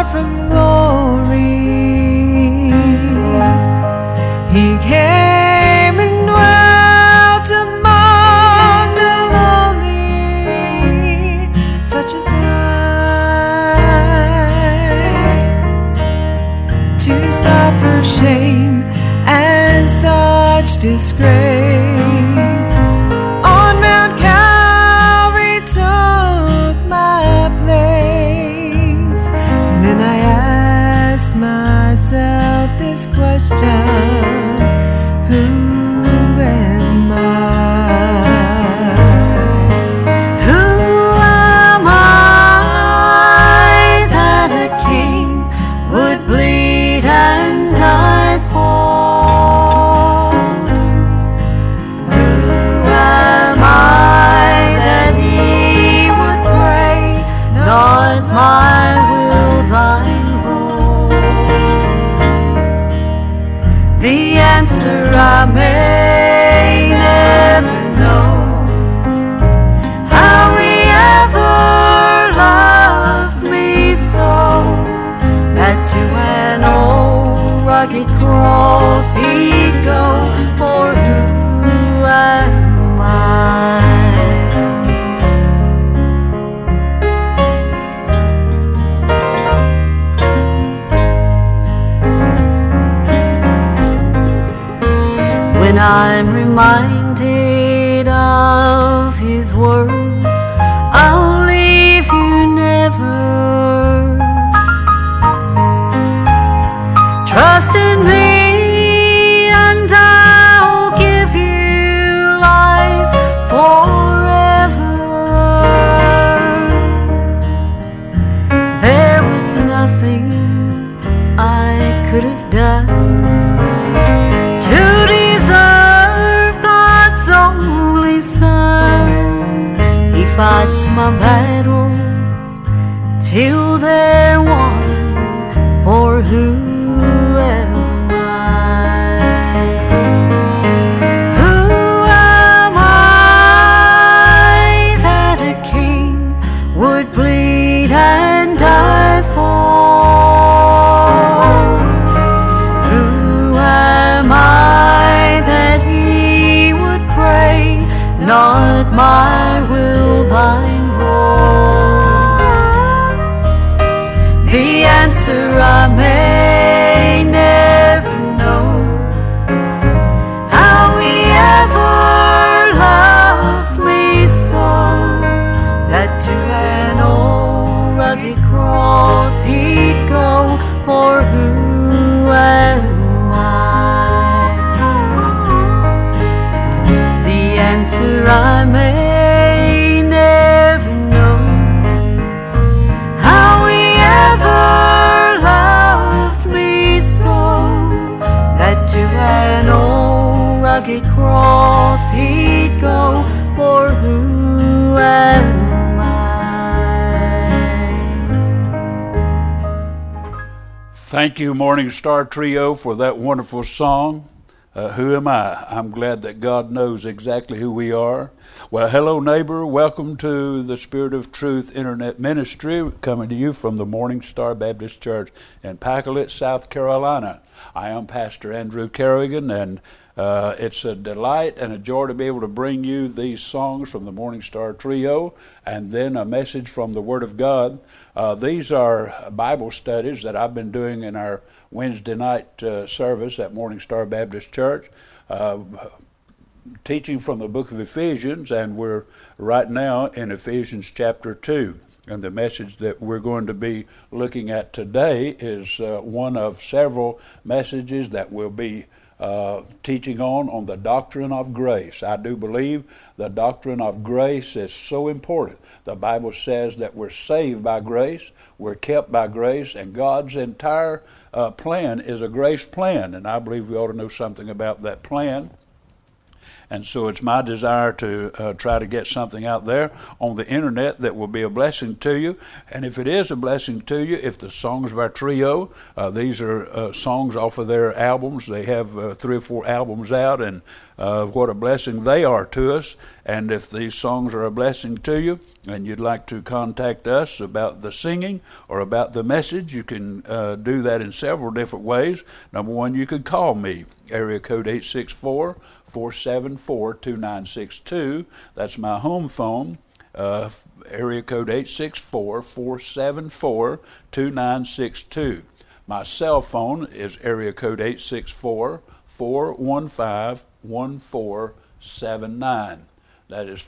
from glory. He came and dwelt among the lowly, such as I, to suffer shame and such disgrace. On Mount Calvary took my place. Then I ask myself this question: who am I? Who am I that a king would bleed and die for? Who am I that he would pray, not my will, thine rule? The answer I may never know. How he ever loved me so, that to an old rugged cross he'd go. For who am I? When I'm reminded of his words, I'll leave you never. Trust in me and I'll give you life forever. There was nothing I could have done to deserve God's only Son. He fights my battles till they're won. For who am I? Who am I that a king would bleed and die for? Who am I that he would pray, not my will, thine rule? The answer I may never know. How he ever loved me so, that to an old rugged cross he'd go. For who am I? The answer I may never know. How he ever loved me so, that to an old rugged cross he'd go. For who am I? Thank you, Morning Star Trio, for that wonderful song. Who am I? I'm glad that God knows exactly who we are. Well, hello, neighbor. Welcome to the Spirit of Truth Internet Ministry, coming to you from the Morning Star Baptist Church in Pacolet, South Carolina. I am Pastor Andrew Kerrigan, and it's a delight and a joy to be able to bring you these songs from the Morning Star Trio and then a message from the Word of God. These are Bible studies that I've been doing in our Wednesday night service at Morning Star Baptist Church, teaching from the book of Ephesians, and we're right now in Ephesians chapter 2. And the message that we're going to be looking at today is one of several messages that we'll be teaching on the doctrine of grace. I do believe the doctrine of grace is so important. The Bible says that we're saved by grace, we're kept by grace, and God's entire plan is a grace plan, and I believe we ought to know something about that plan. And so it's my desire to try to get something out there on the internet that will be a blessing to you. And if it is a blessing to you, if the songs of our trio, these are songs off of their albums. They have 3 or 4 albums out, and what a blessing they are to us. And if these songs are a blessing to you and you'd like to contact us about the singing or about the message, you can do that in several different ways. Number one, you could call me, area code 864-474-2962. That's my home phone. Area code 864-474-2962. My cell phone is area code 864-415-1479. That is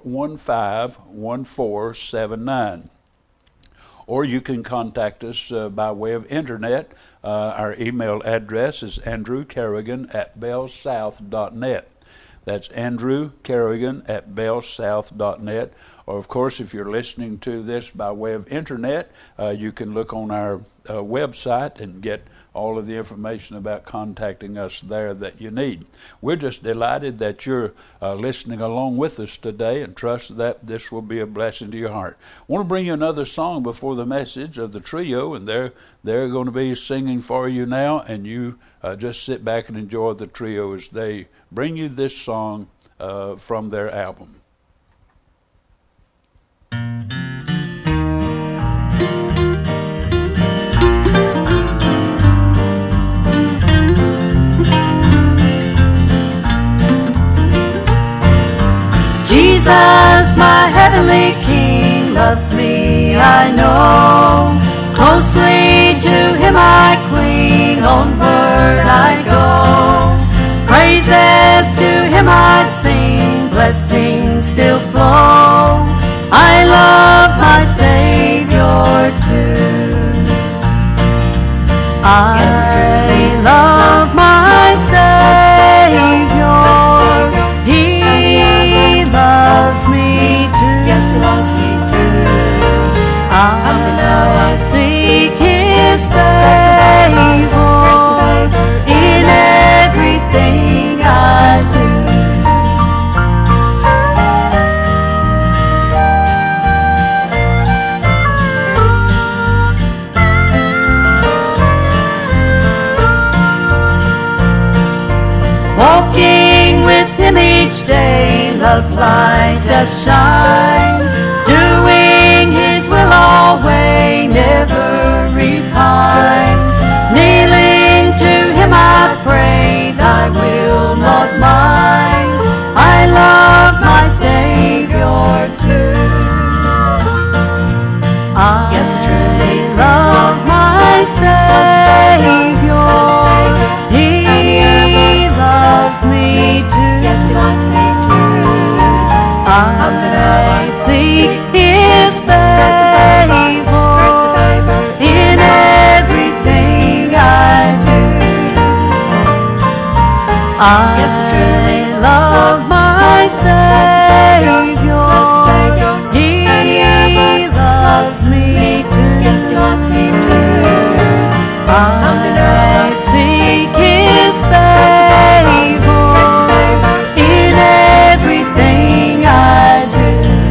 415-1479. Or you can contact us by way of internet. Our email address is andrewcarrigan@bellsouth.net. That's Andrew Carrigan at bellsouth.net. Or, of course, if you're listening to this by way of internet, you can look on our website and get all of the information about contacting us there that you need. We're just delighted that you're listening along with us today, and trust that this will be a blessing to your heart. I want to bring you another song before the message of the trio, and they're going to be singing for you now, and you just sit back and enjoy the trio as they bring you this song from their album. Jesus, my heavenly King, loves me, I know. Closely to him I cling, onward I go. Praises to him I sing, blessings still flow. I love my Savior too. I truly love my Savior. He loves me too. Yes, he loves me too. I seek his favor in everything I do. Walking with him each day, love light doth shine. Doing his will always, never repine. Kneeling to him I pray, thy will not mine. I love my Savior too. I truly love my Savior. He loves me too. Yes, he loves me too. I seek his favor in everything I do. I truly love my Savior. He loves me too. Yes, he loves me too. I seek his favor in everything I do.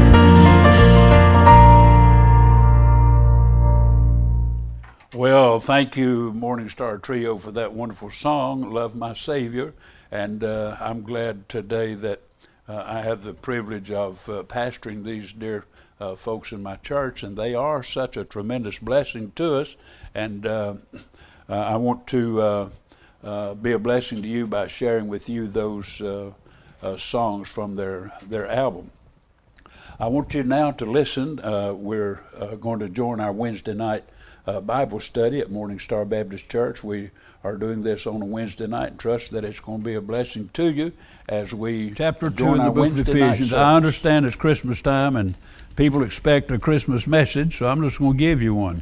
Well, thank you, Morning Star Trio, for that wonderful song, Love My Savior. And I'm glad today that I have the privilege of pastoring these dear folks in my church, and they are such a tremendous blessing to us. And I want to be a blessing to you by sharing with you those songs from their album. I want you now to listen. We're going to join our Wednesday night Bible study at Morning Star Baptist Church. We are doing this on a Wednesday night, and trust that it's going to be a blessing to you as we Chapter 2 join in the our book of Wednesday night Ephesians. service. I understand it's Christmas time and people expect a Christmas message, so I'm just going to give you one.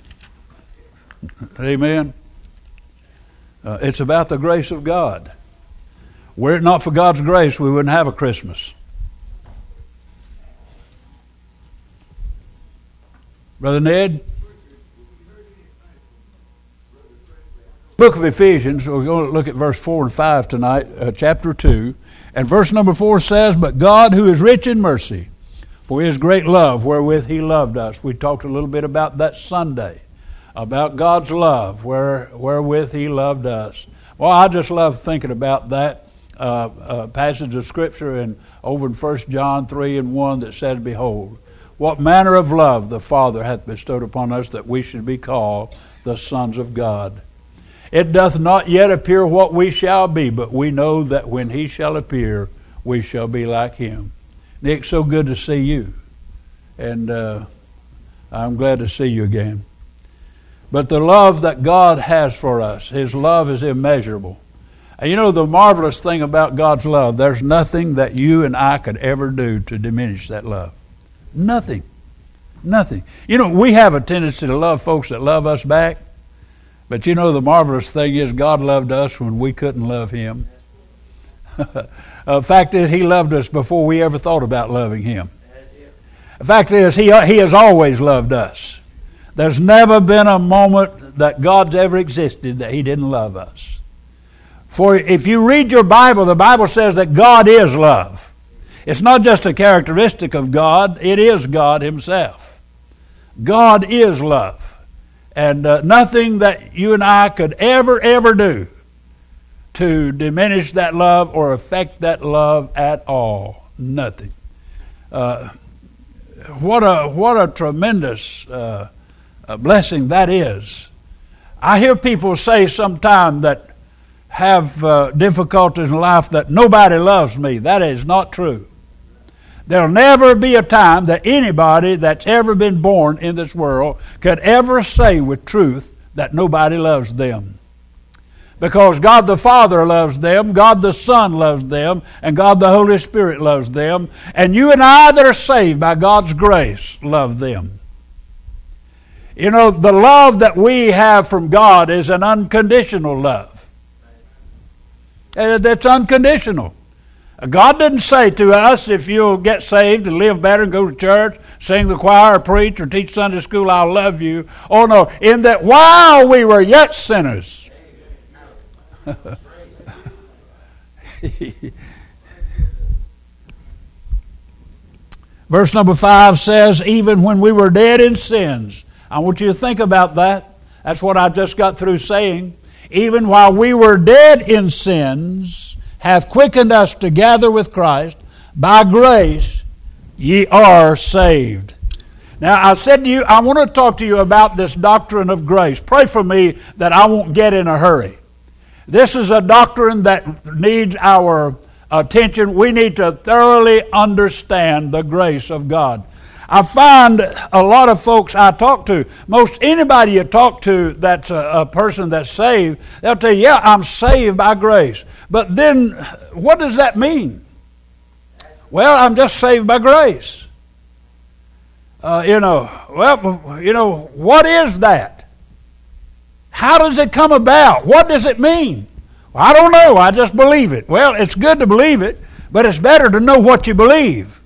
Amen. It's about the grace of God. Were it not for God's grace, we wouldn't have a Christmas. Brother Ned? book of Ephesians, we're going to look at verse 4 and 5 tonight, chapter 2. And verse number 4 says, "But God, who is rich in mercy, for his great love wherewith he loved us." We talked a little bit about that Sunday, about God's love wherewith he loved us. Well, I just love thinking about that passage of Scripture over in 1 John 3 and 1 that said, "Behold, what manner of love the Father hath bestowed upon us, that we should be called the sons of God. It doth not yet appear what we shall be, but we know that when he shall appear, we shall be like him." Nick, so good to see you. And I'm glad to see you again. But the love that God has for us, his love is immeasurable. And you know the marvelous thing about God's love, there's nothing that you and I could ever do to diminish that love. Nothing. Nothing. You know, we have a tendency to love folks that love us back. But you know the marvelous thing is God loved us when we couldn't love him. The fact is, he loved us before we ever thought about loving him. The fact is, he has always loved us. There's never been a moment that God's ever existed that he didn't love us. For if you read your Bible, the Bible says that God is love. It's not just a characteristic of God, it is God himself. God is love. And nothing that you and I could ever do to diminish that love or affect that love at all. Nothing. What a tremendous blessing that is. I hear people say sometimes that have difficulties in life that nobody loves me. That is not true. There'll never be a time that anybody that's ever been born in this world could ever say with truth that nobody loves them. Because God the Father loves them, God the Son loves them, and God the Holy Spirit loves them. And you and I that are saved by God's grace love them. You know, the love that we have from God is an unconditional love. That's unconditional. God didn't say to us, if you'll get saved and live better and go to church, sing the choir, or preach, or teach Sunday school, I'll love you. Oh no, in that while we were yet sinners. Verse number 5 says, even when we were dead in sins. I want you to think about that. That's what I just got through saying. Even while we were dead in sins, hath quickened us together with Christ. By grace ye are saved. Now I said to you, I want to talk to you about this doctrine of grace. Pray for me that I won't get in a hurry. This is a doctrine that needs our attention. We need to thoroughly understand the grace of God. I find a lot of folks I talk to, most anybody you talk to that's a person that's saved, they'll tell you, yeah, I'm saved by grace. But then, what does that mean? Well, I'm just saved by grace. What is that? How does it come about? What does it mean? Well, I don't know, I just believe it. Well, it's good to believe it, but it's better to know what you believe.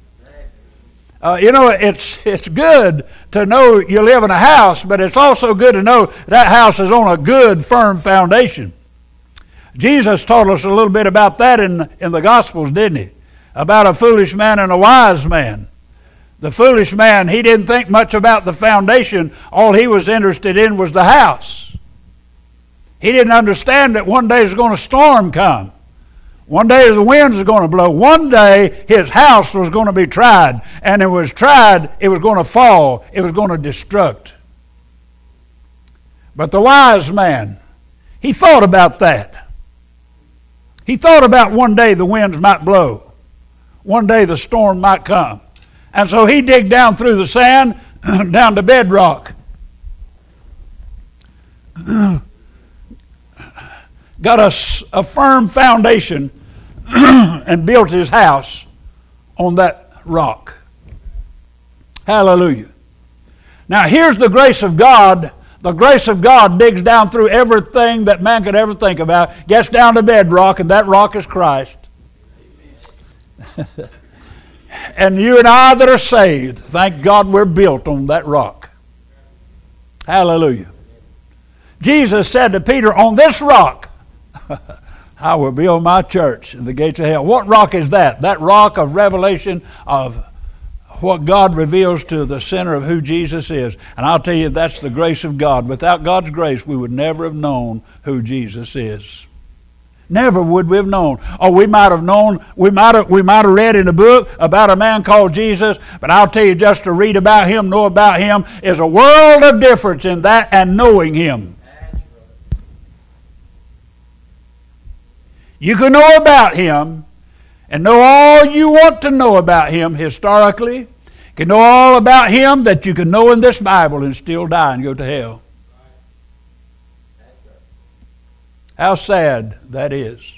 It's good to know you live in a house, but it's also good to know that house is on a good, firm foundation. Jesus taught us a little bit about that in the Gospels, didn't he? About a foolish man and a wise man. The foolish man, he didn't think much about the foundation. All he was interested in was the house. He didn't understand that one day there's going to storm come. One day the winds was going to blow. One day his house was going to be tried. And it was tried, it was going to fall. It was going to destruct. But the wise man, he thought about that. He thought about one day the winds might blow. One day the storm might come. And so he digged down through the sand, down to bedrock. Got a firm foundation and built his house on that rock. Hallelujah. Now here's the grace of God. The grace of God digs down through everything that man could ever think about, gets down to bedrock, and that rock is Christ. And you and I that are saved, thank God we're built on that rock. Hallelujah. Jesus said to Peter, on this rock I will build my church, and the gates of hell. What rock is that? That rock of revelation of what God reveals to the center of who Jesus is. And I'll tell you, that's the grace of God. Without God's grace, we would never have known who Jesus is. Never would we have known. Oh, we might have known, we might have read in a book about a man called Jesus, but I'll tell you, just to read about him, know about him, is a world of difference in that and knowing him. You can know about him and know all you want to know about him historically. You can know all about him that you can know in this Bible and still die and go to hell. How sad that is.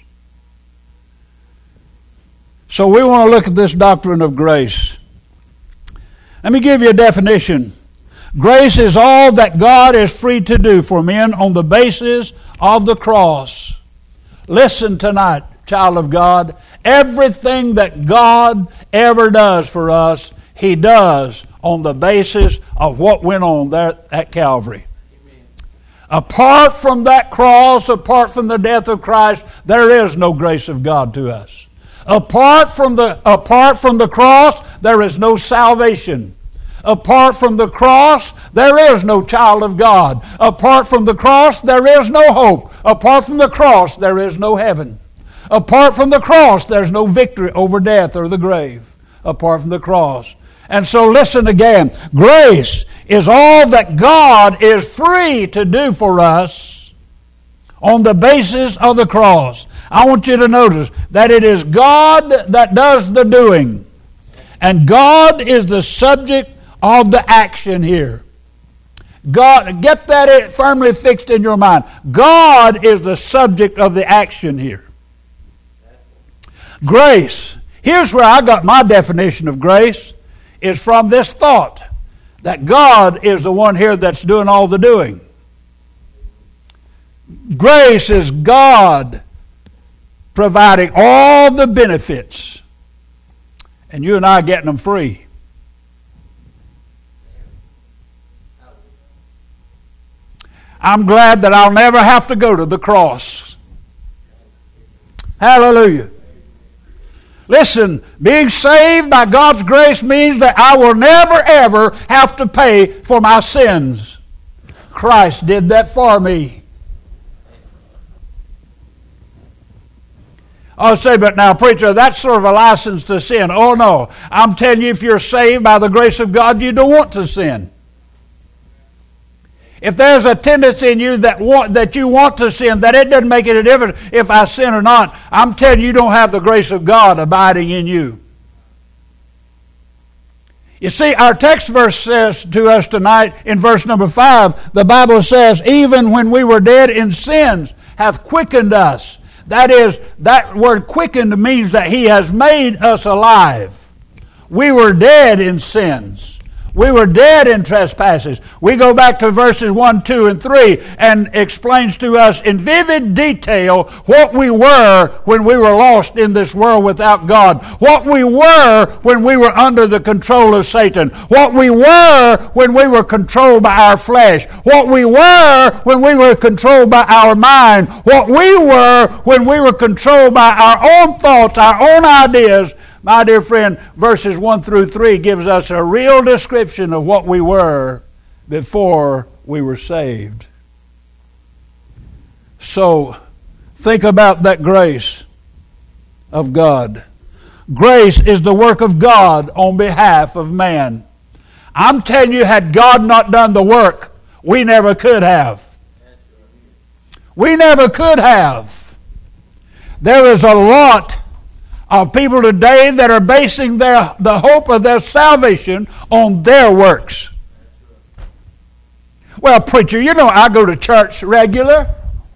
So we want to look at this doctrine of grace. Let me give you a definition. Grace is all that God is free to do for men on the basis of the cross. Listen tonight, child of God. Everything that God ever does for us, He does on the basis of what went on there at Calvary. Amen. Apart from that cross, apart from the death of Christ, there is no grace of God to us. Apart from the cross, there is no salvation. Apart from the cross, there is no child of God. Apart from the cross, there is no hope. Apart from the cross, there is no heaven. Apart from the cross, there's no victory over death or the grave. Apart from the cross. And so listen again. Grace is all that God is free to do for us on the basis of the cross. I want you to notice that it is God that does the doing. And God is the subject of the action here. God, get that firmly fixed in your mind. God is the subject of the action here. Grace. Here's where I got my definition of grace, is from this thought that God is the one here that's doing all the doing. Grace is God providing all the benefits, and you and I getting them free. I'm glad that I'll never have to go to the cross. Hallelujah. Listen, being saved by God's grace means that I will never ever have to pay for my sins. Christ did that for me. I'll say, but now, preacher, that's sort of a license to sin. Oh, no. I'm telling you, if you're saved by the grace of God, you don't want to sin. If there's a tendency in you that you want to sin, that it doesn't make any difference if I sin or not, I'm telling you, you don't have the grace of God abiding in you. You see, our text verse says to us tonight in verse number 5, the Bible says, even when we were dead in sins, hath quickened us. That is, that word quickened means that He has made us alive. We were dead in sins. We were dead in trespasses. We go back to verses 1, 2, and 3 and explains to us in vivid detail what we were when we were lost in this world without God. What we were when we were under the control of Satan. What we were when we were controlled by our flesh. What we were when we were controlled by our mind. What we were when we were controlled by our own thoughts, our own ideas. My dear friend, verses 1 through 3 gives us a real description of what we were before we were saved. So, think about that grace of God. Grace is the work of God on behalf of man. I'm telling you, had God not done the work, we never could have. We never could have. There is a lot of people today that are basing the hope of their salvation on their works. Well, preacher, you know I go to church regular.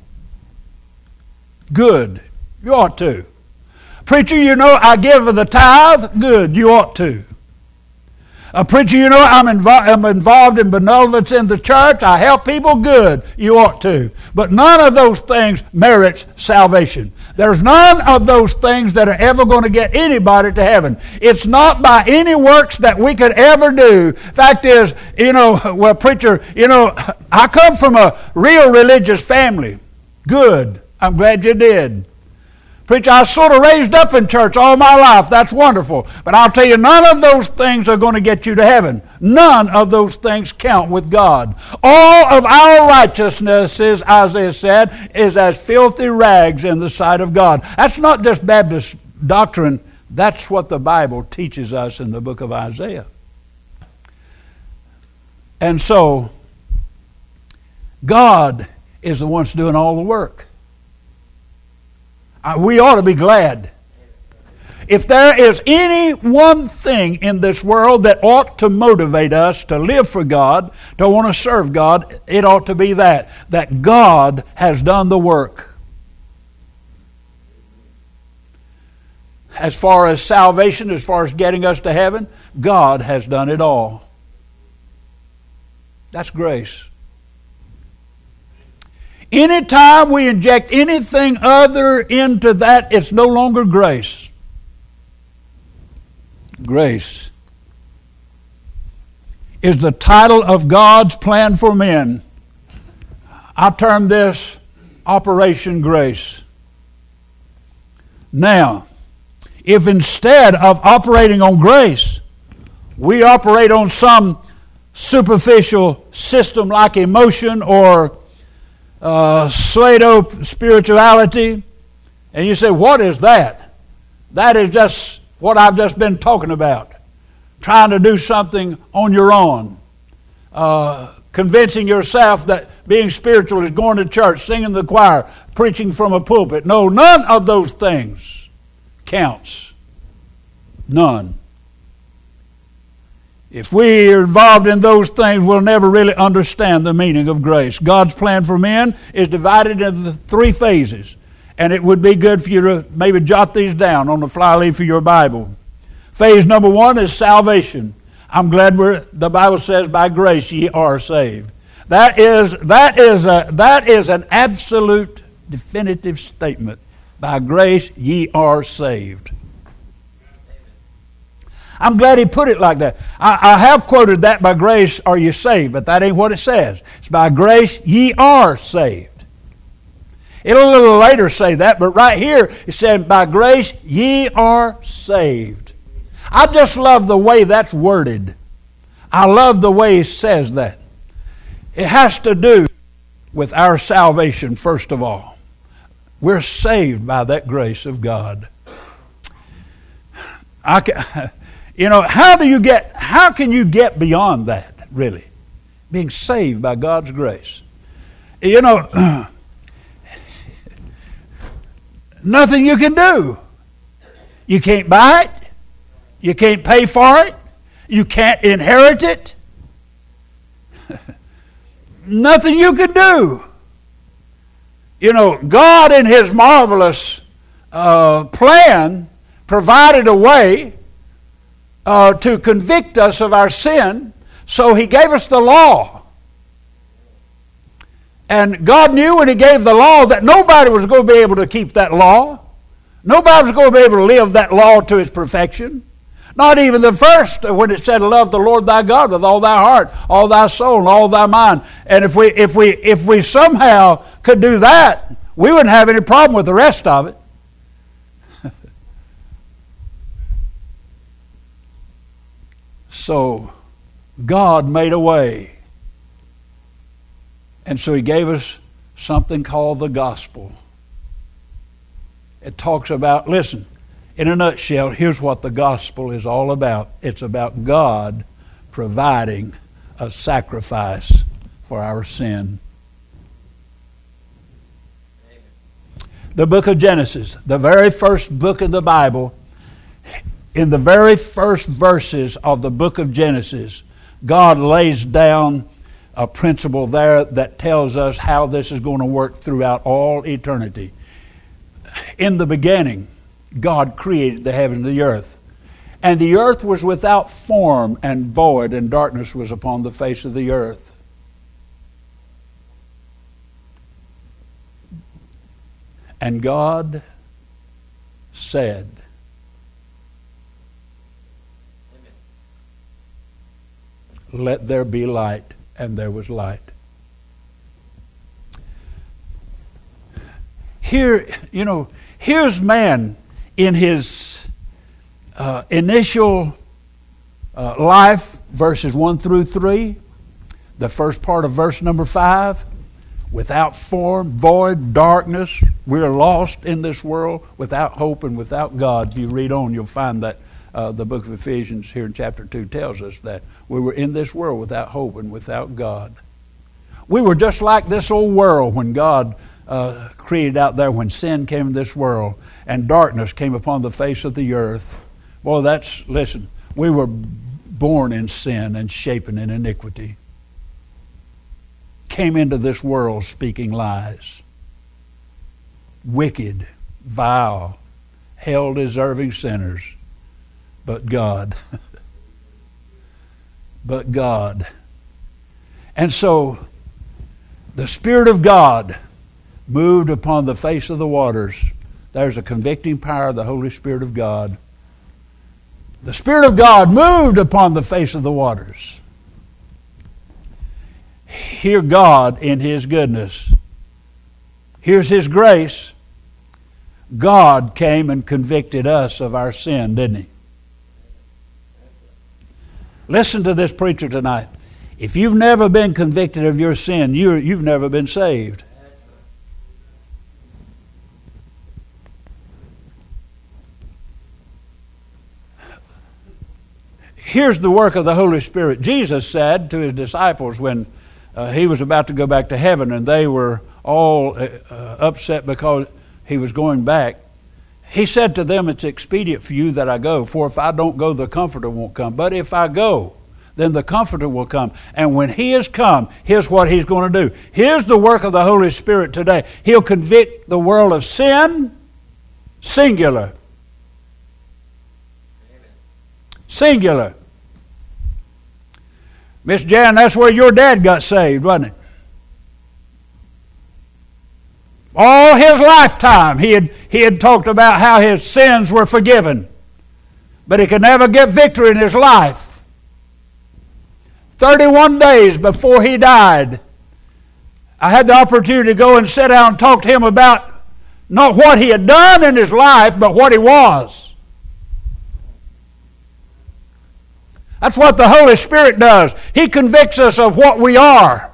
Good. You ought to. Preacher, you know I give the tithe. Good. You ought to. Preacher, you know, I'm involved in benevolence in the church. I help people. Good. You ought to. But none of those things merits salvation. There's none of those things that are ever going to get anybody to heaven. It's not by any works that we could ever do. Fact is, you know, well, preacher, you know, I come from a real religious family. Good. I'm glad you did. Preacher, I was sort of raised up in church all my life. That's wonderful. But I'll tell you, none of those things are going to get you to heaven. None of those things count with God. All of our righteousness, as Isaiah said, is as filthy rags in the sight of God. That's not just Baptist doctrine. That's what the Bible teaches us in the book of Isaiah. And so, God is the one doing all the work. We ought to be glad. If there is any one thing in this world that ought to motivate us to live for God, to want to serve God, it ought to be that God has done the work. As far as salvation, as far as getting us to heaven, God has done it all. That's grace. Anytime we inject anything other into that, it's no longer grace. Grace is the title of God's plan for men. I term this Operation Grace. Now, if instead of operating on grace, we operate on some superficial system like emotion or pseudo spirituality, and you say, what is that? That is just what I've just been talking about. Trying to do something on your own. Convincing yourself that being spiritual is going to church, singing the choir, preaching from a pulpit. No, none of those things counts. None. If we are involved in those things, we'll never really understand the meaning of grace. God's plan for men is divided into 3 phases. And it would be good for you to maybe jot these down on the flyleaf of your Bible. Phase number 1 is salvation. I'm glad the Bible says, by grace ye are saved. That is an absolute definitive statement. By grace ye are saved. I'm glad he put it like that. I have quoted that, by grace are you saved, but that ain't what it says. It's by grace ye are saved. It'll a little later say that, but right here it said, by grace ye are saved. I just love the way that's worded. I love the way he says that. It has to do with our salvation, first of all. We're saved by that grace of God. You know, how can you get beyond that, really? Being saved by God's grace. You know, nothing you can do. You can't buy it. You can't pay for it. You can't inherit it. Nothing you can do. You know, God in His marvelous plan provided a way to convict us of our sin, so He gave us the law. And God knew when He gave the law that nobody was going to be able to keep that law. Nobody was going to be able to live that law to its perfection. Not even the first, when it said, love the Lord thy God with all thy heart, all thy soul, and all thy mind. And if we somehow could do that, we wouldn't have any problem with the rest of it. So God made a way. And so He gave us something called the gospel. It talks about, listen, in a nutshell, here's what the gospel is all about. It's about God providing a sacrifice for our sin. The book of Genesis, the very first book of the Bible, in the very first verses of the book of Genesis, God lays down a principle there that tells us how this is going to work throughout all eternity. In the beginning, God created the heavens and the earth. And the earth was without form and void, and darkness was upon the face of the earth. And God said, "Let there be light," and there was light. Here, here's man in his initial life, verses 1 through 3, the first part of verse number 5, without form, void, darkness, we're lost in this world, without hope and without God. If you read on, you'll find that the book of Ephesians here in chapter 2 tells us that we were in this world without hope and without God. We were just like this old world when God created out there, when sin came in this world and darkness came upon the face of the earth. Boy, listen, we were born in sin and shapen in iniquity. Came into this world speaking lies. Wicked, vile, hell-deserving sinners. But God. But God. And so, the Spirit of God moved upon the face of the waters. There's a convicting power of the Holy Spirit of God. The Spirit of God moved upon the face of the waters. Hear God in His goodness. Here's His grace. God came and convicted us of our sin, didn't He? Listen to this preacher tonight. If you've never been convicted of your sin, you've never been saved. Here's the work of the Holy Spirit. Jesus said to His disciples when He was about to go back to heaven, and they were all upset because He was going back. He said to them, "It's expedient for you that I go, for if I don't go, the Comforter won't come. But if I go, then the Comforter will come. And when He has come, here's what He's going to do." Here's the work of the Holy Spirit today. He'll convict the world of sin, singular. Singular. Miss Jan, that's where your dad got saved, wasn't it? All his lifetime he had talked about how his sins were forgiven. But he could never get victory in his life. 31 days before he died, I had the opportunity to go and sit down and talk to him about not what he had done in his life, but what he was. That's what the Holy Spirit does. He convicts us of what we are.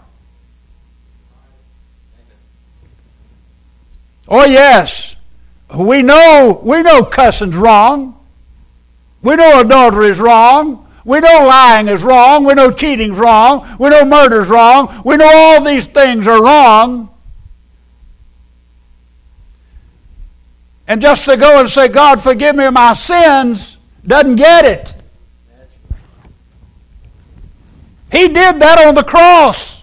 Oh yes, we know cussing's wrong. We know adultery is wrong. We know lying is wrong. We know cheating's wrong. We know murder's wrong. We know all these things are wrong. And just to go and say, "God, forgive me of my sins," doesn't get it. He did that on the cross.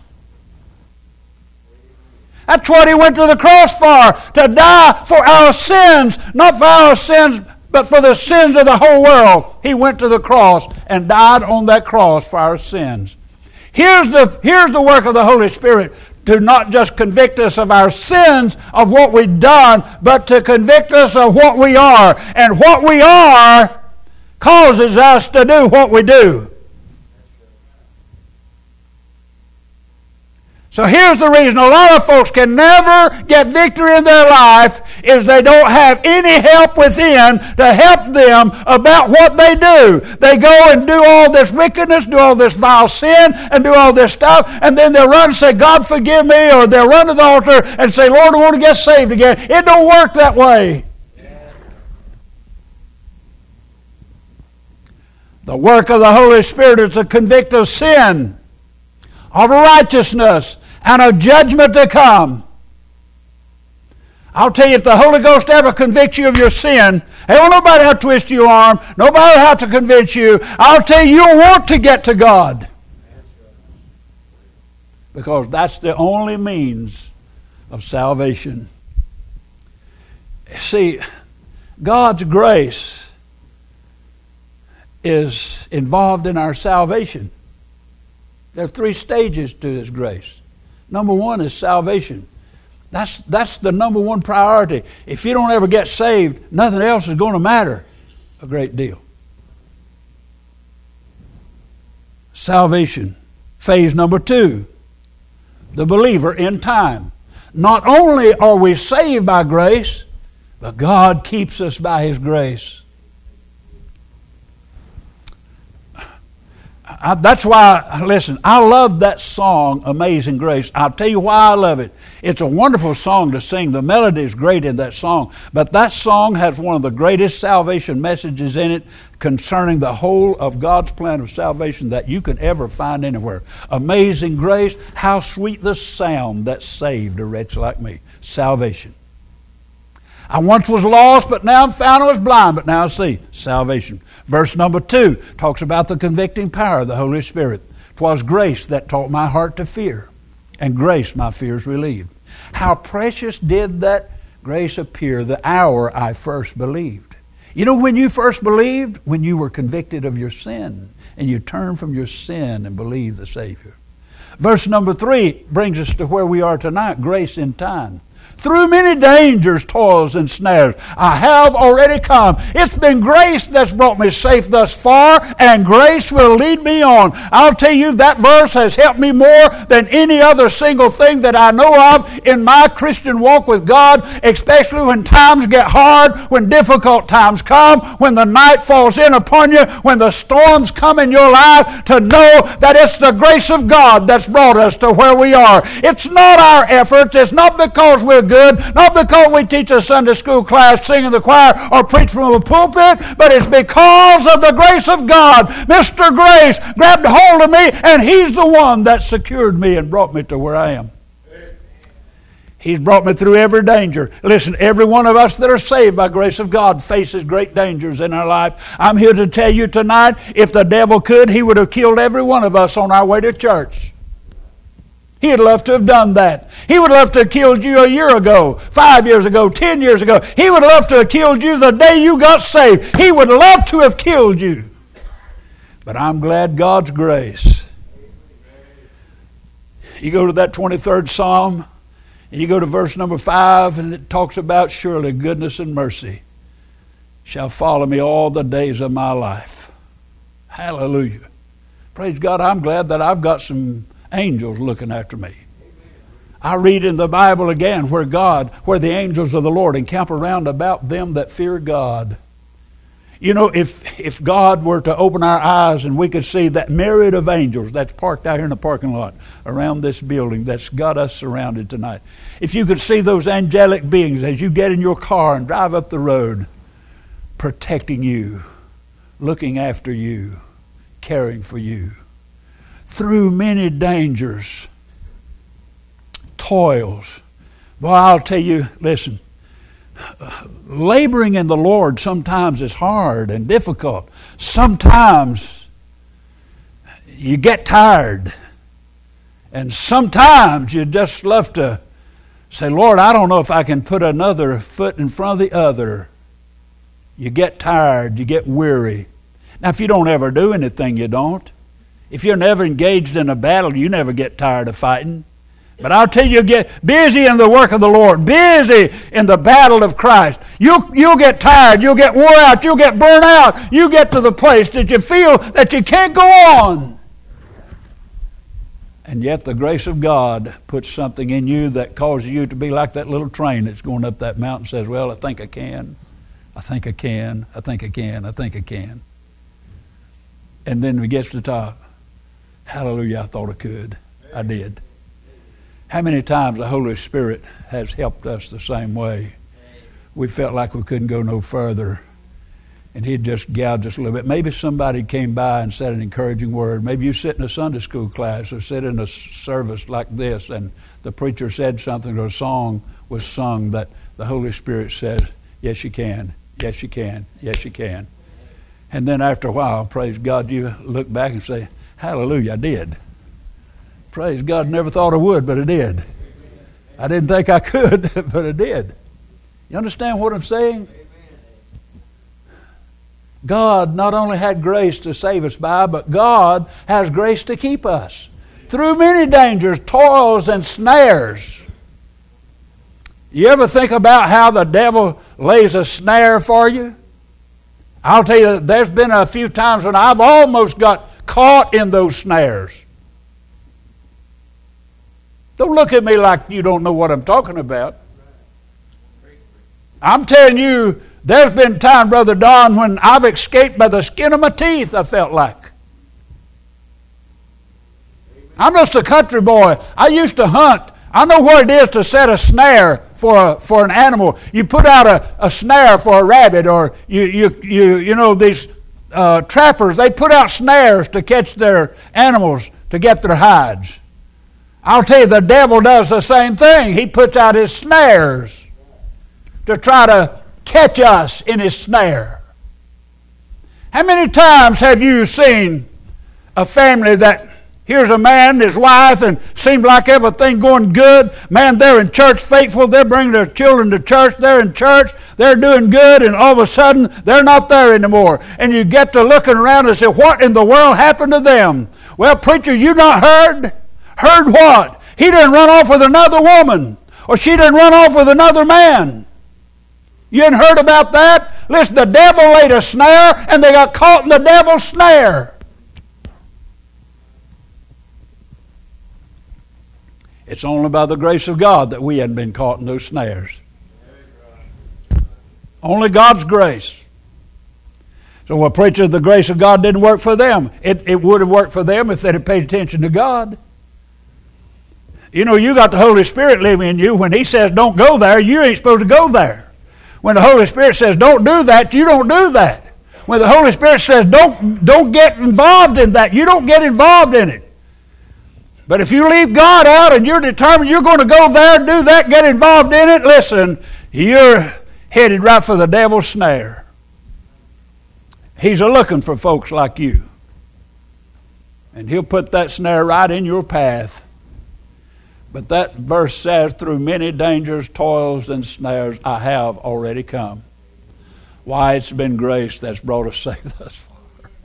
That's what He went to the cross for, to die for our sins. Not for our sins, but for the sins of the whole world. He went to the cross and died on that cross for our sins. Here's the work of the Holy Spirit, to not just convict us of our sins, of what we've done, but to convict us of what we are. And what we are causes us to do what we do. So here's the reason a lot of folks can never get victory in their life, is they don't have any help within to help them about what they do. They go and do all this wickedness, do all this vile sin, and do all this stuff, and then they'll run and say, "God forgive me," or they'll run to the altar and say, "Lord, I want to get saved again." It don't work that way. The work of the Holy Spirit is to convict of sin, of righteousness, and of judgment to come. I'll tell you, if the Holy Ghost ever convicts you of your sin, hey, don't nobody have to twist your arm. Nobody have to convince you. I'll tell you, you'll want to get to God. Because that's the only means of salvation. See, God's grace is involved in our salvation. There are 3 stages to this grace. Number 1 is salvation. That's the number 1 priority. If you don't ever get saved, nothing else is going to matter a great deal. Salvation. Phase number 2, the believer in time. Not only are we saved by grace, but God keeps us by His grace. That's why, listen, I love that song, Amazing Grace. I'll tell you why I love it. It's a wonderful song to sing. The melody is great in that song. But that song has one of the greatest salvation messages in it concerning the whole of God's plan of salvation that you could ever find anywhere. Amazing grace, how sweet the sound that saved a wretch like me. Salvation. I once was lost, but now I'm found. I was blind, but now I see. Salvation. Verse number 2 talks about the convicting power of the Holy Spirit. 'Twas grace that taught my heart to fear, and grace my fears relieved. How precious did that grace appear the hour I first believed. You know when you first believed? When you were convicted of your sin, and you turned from your sin and believed the Savior. Verse number 3 brings us to where we are tonight, grace in time. Through many dangers, toils, and snares, I have already come. It's been grace that's brought me safe thus far, and grace will lead me on. I'll tell you, that verse has helped me more than any other single thing that I know of in my Christian walk with God, especially when times get hard, when difficult times come, when the night falls in upon you, when the storms come in your life, to know that it's the grace of God that's brought us to where we are. It's not our efforts. It's not because we're good, not because we teach a Sunday school class, sing in the choir, or preach from a pulpit, but it's because of the grace of God. Mr. Grace grabbed hold of me, and He's the one that secured me and brought me to where I am. He's brought me through every danger. Listen, every one of us that are saved by grace of God faces great dangers in our life. I'm here to tell you tonight, if the devil could, he would have killed every one of us on our way to church. He'd love to have done that. He would love to have killed you a year ago, 5 years ago, 10 years ago. He would love to have killed you the day you got saved. He would love to have killed you. But I'm glad God's grace. You go to that 23rd Psalm, and you go to verse number 5, and it talks about surely goodness and mercy shall follow me all the days of my life. Hallelujah. Praise God, I'm glad that I've got some angels looking after me. I read in the Bible again where the angels of the Lord encamp around about them that fear God. You know, if God were to open our eyes and we could see that myriad of angels that's parked out here in the parking lot around this building that's got us surrounded tonight. If you could see those angelic beings as you get in your car and drive up the road, protecting you, looking after you, caring for you. Through many dangers, toils. Well, I'll tell you, listen, laboring in the Lord sometimes is hard and difficult. Sometimes you get tired. And sometimes you just love to say, Lord, I don't know if I can put another foot in front of the other. You get tired, you get weary. Now, if you don't ever do anything, you don't. If you're never engaged in a battle, you never get tired of fighting. But I'll tell you, get busy in the work of the Lord, busy in the battle of Christ. You'll get tired, you'll get wore out, you'll get burnt out. You get to the place that you feel that you can't go on. And yet the grace of God puts something in you that causes you to be like that little train that's going up that mountain and says, well, I think I can. I think I can. I think I can. I think I can. And then we get to the top. Hallelujah, I thought I could. I did. How many times the Holy Spirit has helped us the same way? We felt like we couldn't go no further, and He'd just gouged us a little bit. Maybe somebody came by and said an encouraging word. Maybe you sit in a Sunday school class or sit in a service like this, and the preacher said something or a song was sung that the Holy Spirit says, yes, you can. Yes, you can. Yes, you can. And then after a while, praise God, you look back and say, hallelujah, I did. Praise God, never thought I would, but I did. I didn't think I could, but I did. You understand what I'm saying? God not only had grace to save us by, but God has grace to keep us through many dangers, toils, and snares. You ever think about how the devil lays a snare for you? I'll tell you, there's been a few times when I've almost got caught in those snares. Don't look at me like you don't know what I'm talking about. I'm telling you, there's been time, Brother Don, when I've escaped by the skin of my teeth, I felt like. I'm just a country boy. I used to hunt. I know what it is to set a snare for an animal. You put out a snare for a rabbit, or you know these trappers, they put out snares to catch their animals, to get their hides. I'll tell you, the devil does the same thing. He puts out his snares to try to catch us in his snare. How many times have you seen a family that here's a man and his wife, and seems like everything going good. Man, they're in church faithful. They're bringing their children to church. They're in church. They're doing good, and all of a sudden, they're not there anymore. And you get to looking around and say, what in the world happened to them? Well, preacher, you not heard? Heard what? He didn't run off with another woman, or she didn't run off with another man. You hadn't heard about that? Listen, the devil laid a snare, and they got caught in the devil's snare. It's only by the grace of God that we hadn't been caught in those snares. Only God's grace. So, well, preacher, the grace of God didn't work for them. It would have worked for them if they'd have paid attention to God. You know, you got the Holy Spirit living in you. When He says don't go there, you ain't supposed to go there. When the Holy Spirit says don't do that, you don't do that. When the Holy Spirit says don't get involved in that, you don't get involved in it. But if you leave God out and you're determined you're going to go there, do that, get involved in it, listen, you're headed right for the devil's snare. He's a-looking for folks like you. And he'll put that snare right in your path. But that verse says, through many dangers, toils, and snares, I have already come. Why? It's been grace that's brought us safe thus far.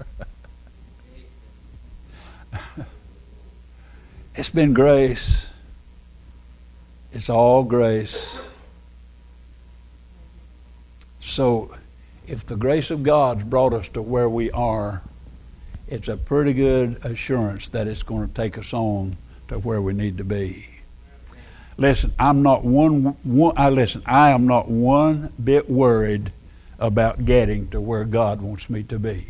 It's been grace. It's all grace. So, if the grace of God's brought us to where we are, it's a pretty good assurance that it's going to take us on to where we need to be. Listen, I am not one bit worried about getting to where God wants me to be.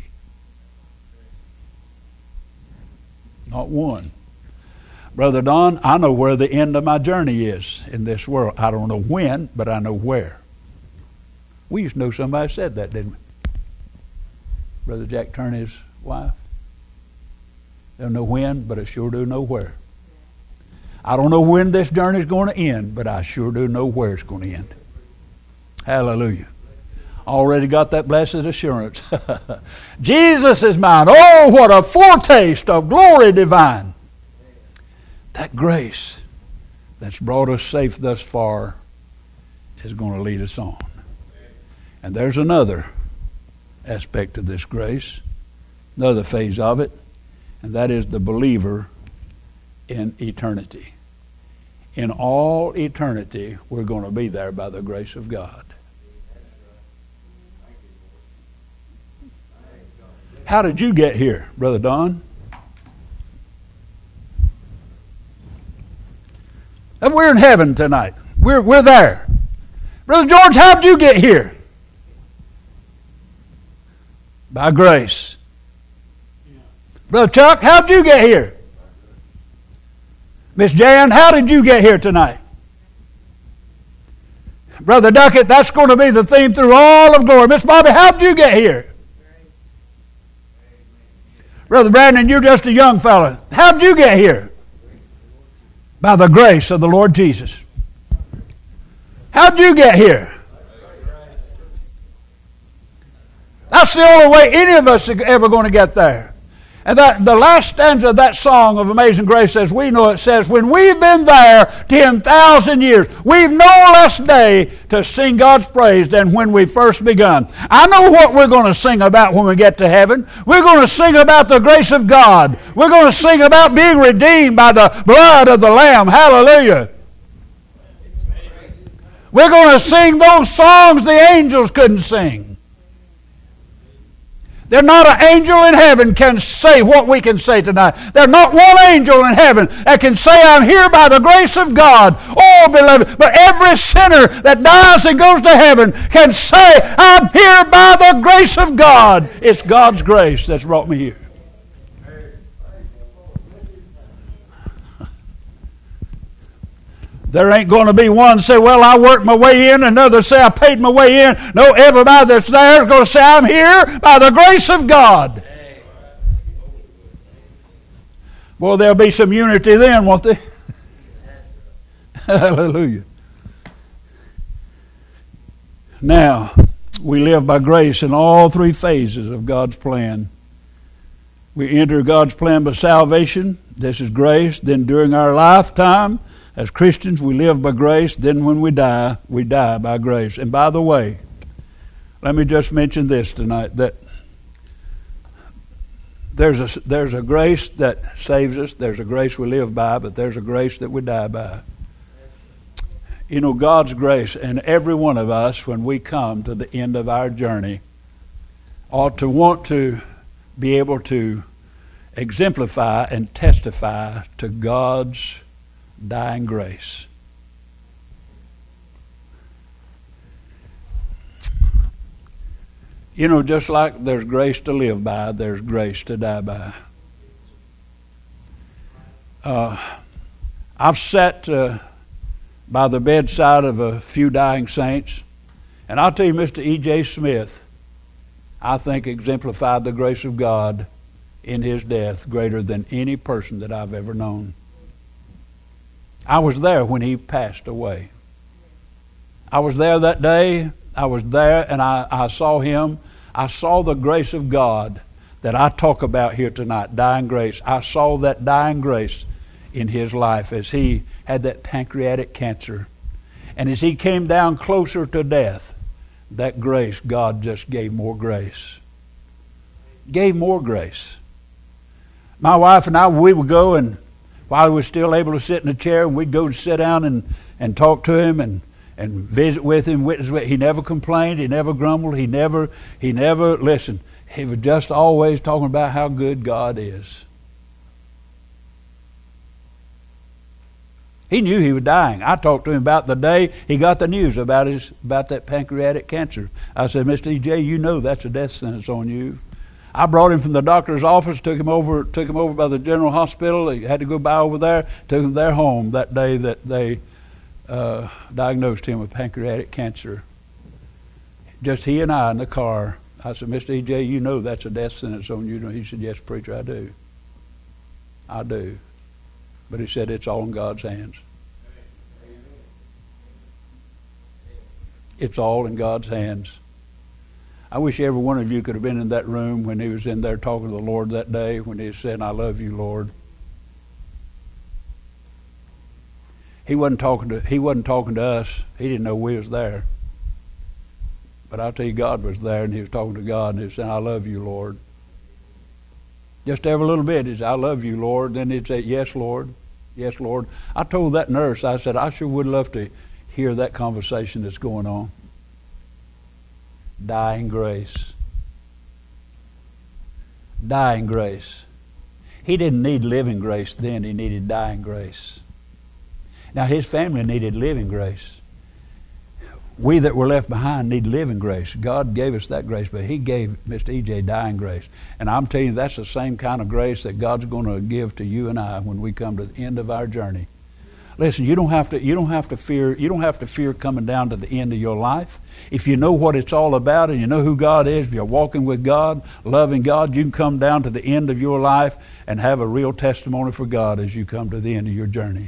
Not one. Brother Don, I know where the end of my journey is in this world. I don't know when, but I know where. We used to know somebody said that, didn't we? Brother Jack Turney's wife. Don't know when, but I sure do know where. I don't know when this journey is going to end, but I sure do know where it's going to end. Hallelujah. Already got that blessed assurance. Jesus is mine. Oh, what a foretaste of glory divine. That grace that's brought us safe thus far is going to lead us on. And there's another aspect of this grace, another phase of it, and that is the believer in eternity. In all eternity, we're going to be there by the grace of God. How did you get here, Brother Don? And we're in heaven tonight. We're there. Brother George, how did you get here? By grace. Brother Chuck, how did you get here? Miss Jan, how did you get here tonight? Brother Duckett, that's going to be the theme through all of glory. Miss Bobby, how did you get here? Brother Brandon, you're just a young fella. How did you get here? By the grace of the Lord Jesus. How did you get here? That's the only way any of us are ever going to get there. And the last stanza of that song of Amazing Grace, as we know it, says, when we've been there 10,000 years, we've no less day to sing God's praise than when we first begun. I know what we're going to sing about when we get to heaven. We're going to sing about the grace of God. We're going to sing about being redeemed by the blood of the Lamb. Hallelujah. We're going to sing those songs the angels couldn't sing. There's not an angel in heaven can say what we can say tonight. There's not one angel in heaven that can say, I'm here by the grace of God. Oh, beloved, but every sinner that dies and goes to heaven can say, I'm here by the grace of God. It's God's grace that's brought me here. There ain't going to be one say, well, I worked my way in, another say, I paid my way in. No, everybody that's there is going to say, I'm here by the grace of God. Well, there'll be some unity then, won't there? Hallelujah. Now, we live by grace in all three phases of God's plan. We enter God's plan by salvation. This is grace. Then during our lifetime, as Christians, we live by grace. Then when we die by grace. And by the way, let me just mention this tonight, that there's a grace that saves us. There's a grace we live by, but there's a grace that we die by. You know, God's grace, and every one of us, when we come to the end of our journey, ought to want to be able to exemplify and testify to God's dying grace. You know, just like there's grace to live by, there's grace to die by. I've sat by the bedside of a few dying saints, and I'll tell you, Mr. E.J. Smith, I think exemplified the grace of God in his death greater than any person that I've ever known. I was there when he passed away. I was there that day. I was there and I saw him. I saw the grace of God that I talk about here tonight, dying grace. I saw that dying grace in his life as he had that pancreatic cancer. And as he came down closer to death, that grace, God just gave more grace. Gave more grace. My wife and I, we would go, and while he was still able to sit in a chair, and we'd go and sit down and talk to him and visit with him, witness with him. He never complained, he never grumbled, he never listened. He was just always talking about how good God is. He knew he was dying. I talked to him about the day he got the news about that pancreatic cancer. I said, Mr. E.J., you know that's a death sentence on you. I brought him from the doctor's office, took him over by the general hospital. He had to go by over there, took him to their home that day that they diagnosed him with pancreatic cancer. Just he and I in the car. I said, Mr. E.J., you know that's a death sentence on you. He said, yes, preacher, I do. I do. But he said, it's all in God's hands. It's all in God's hands. I wish every one of you could have been in that room when he was in there talking to the Lord that day, when he said, I love you, Lord. He wasn't talking to us. He didn't know we was there. But I'll tell you, God was there, and he was talking to God, and he was saying, I love you, Lord. Just every little bit, he said, I love you, Lord. Then he'd say, yes, Lord. Yes, Lord. I told that nurse, I said, I sure would love to hear that conversation that's going on. Dying grace. Dying grace. He didn't need living grace then. He needed dying grace. Now, his family needed living grace. We that were left behind need living grace. God gave us that grace, but he gave Mr. E.J. dying grace. And I'm telling you, that's the same kind of grace that God's going to give to you and I when we come to the end of our journey. Listen, you don't have to fear coming down to the end of your life. If you know what it's all about and you know who God is, if you're walking with God, loving God, you can come down to the end of your life and have a real testimony for God as you come to the end of your journey.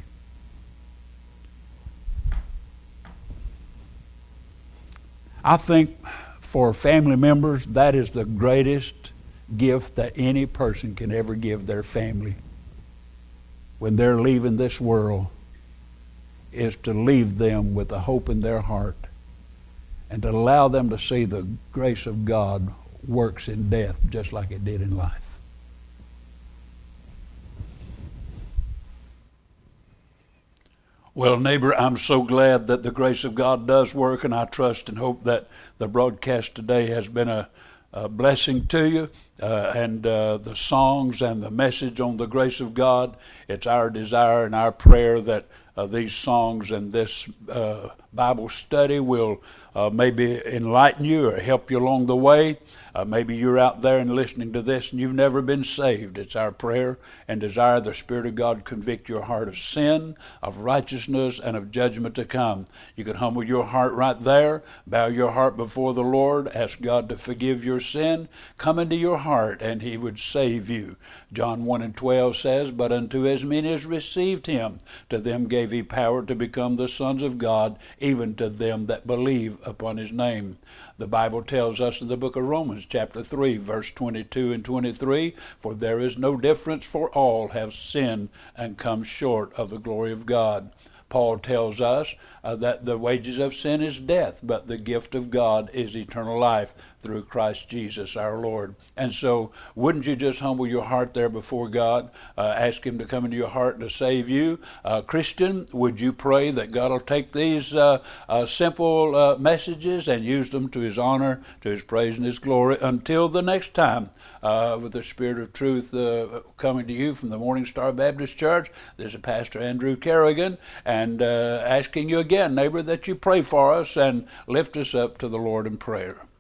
I think for family members, that is the greatest gift that any person can ever give their family when they're leaving this world is to leave them with a hope in their heart and to allow them to see the grace of God works in death just like it did in life. Well, neighbor, I'm so glad that the grace of God does work, and I trust and hope that the broadcast today has been a blessing to you. And the songs and the message on the grace of God, it's our desire and our prayer that these songs and this Bible study will maybe enlighten you or help you along the way. Maybe you're out there and listening to this and you've never been saved. It's our prayer and desire the Spirit of God convict your heart of sin, of righteousness, and of judgment to come. You can humble your heart right there, bow your heart before the Lord, ask God to forgive your sin, come into your heart, and He would save you. John 1:12 says, "But unto as many as received Him, to them gave He power to become the sons of God, even to them that believe upon His name." The Bible tells us in the book of Romans, chapter 3, verse 22 and 23, "For there is no difference, for all have sinned and come short of the glory of God." Paul tells us that the wages of sin is death, but the gift of God is eternal life through Christ Jesus our Lord. And so wouldn't you just humble your heart there before God, ask Him to come into your heart to save you? Christian, would you pray that God will take these simple messages and use them to His honor, to His praise and His glory? Until the next time, with the Spirit of truth coming to you from the Morning Star Baptist Church, this is Pastor Andrew Kerrigan, and asking you again, neighbor, that you pray for us and lift us up to the Lord in prayer.